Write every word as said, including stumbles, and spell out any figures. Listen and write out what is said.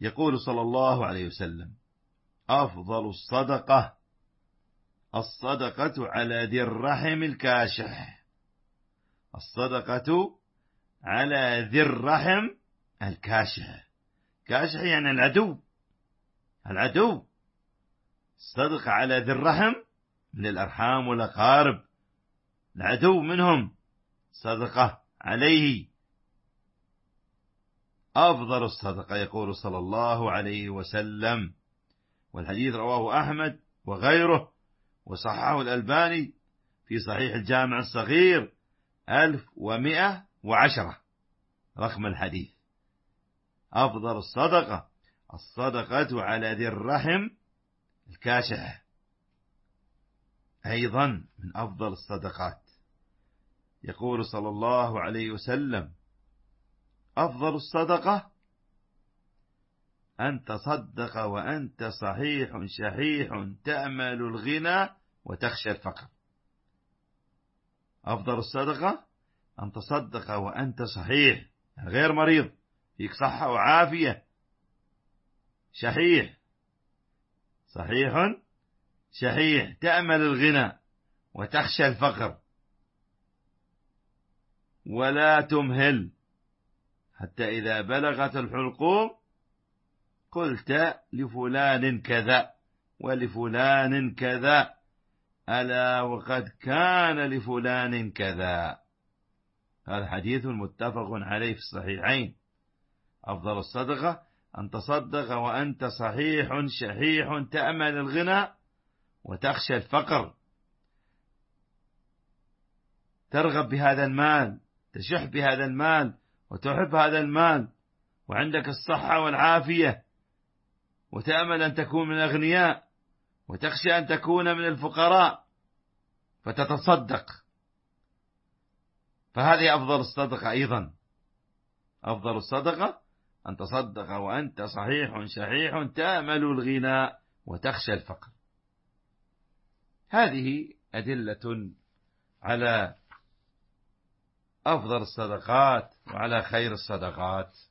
يقول صلى الله عليه وسلم: أفضل الصدقة الصدقة على ذي الرحم الكاشح. الصدقة على ذي الرحم الكاشح. كاشح يعني العدو، العدو. الصدقة على ذي الرحم من الأرحام والأقارب، العدو منهم، صدقة عليه. أفضل الصدقة، يقول صلى الله عليه وسلم، والحديث رواه أحمد وغيره، وصححه الألباني في صحيح الجامع الصغير ألف ومئة وعشرة رقم الحديث. أفضل الصدقة الصدقة على ذي الرحم الكاشح، أيضا من أفضل الصدقات. يقول صلى الله عليه وسلم: أفضل الصدقة أن تصدق وأنت صحيح شحيح تأمل الغنى وتخشى الفقر. أفضل الصدقة أن تصدق وأنت صحيح، غير مريض، فيك صحة وعافية، شحيح، صحيح شحيح تأمل الغنى وتخشى الفقر، ولا تمهل حتى إذا بلغت الحلقوم قلت لفلان كذا ولفلان كذا، ألا وقد كان لفلان كذا. هذا حديث متفق عليه في الصحيحين. أفضل الصدقة أن تصدق وأنت صحيح شحيح تأمل الغنى وتخشى الفقر، ترغب بهذا المال، تشح بهذا المال وتحب هذا المال، وعندك الصحة والعافية، وتأمل أن تكون من الأغنياء، وتخشى أن تكون من الفقراء فتتصدق. فهذه أفضل الصدقة أيضا. أفضل الصدقة أن تصدق وأنت صحيح شحيح تأمل الغنى وتخشى الفقر. هذه أدلة على أفضل الصدقات وعلى خير الصدقات.